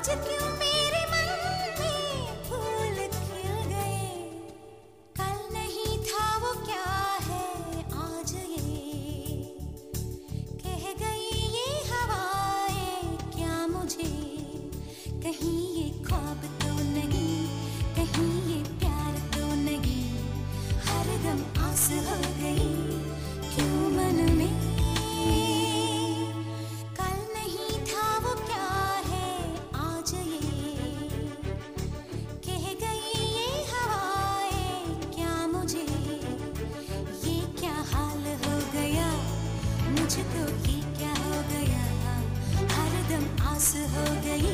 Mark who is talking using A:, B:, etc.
A: आज क्यों मेरे मन में फूल खिल गए। कल नहीं था वो क्या है आज ये, कह गई ये हवाएं क्या मुझे। कहीं ये ख्वाब तो नहीं, कहीं ये प्यार तो नहीं, हरदम आस हो गई क्यों मन में। कल नहीं था वो क्या है आज ये, कह गई ये हवाएं क्या मुझे। ये क्या हाल हो गया मुझको, ये क्या हो गया, हरदम आस हो गई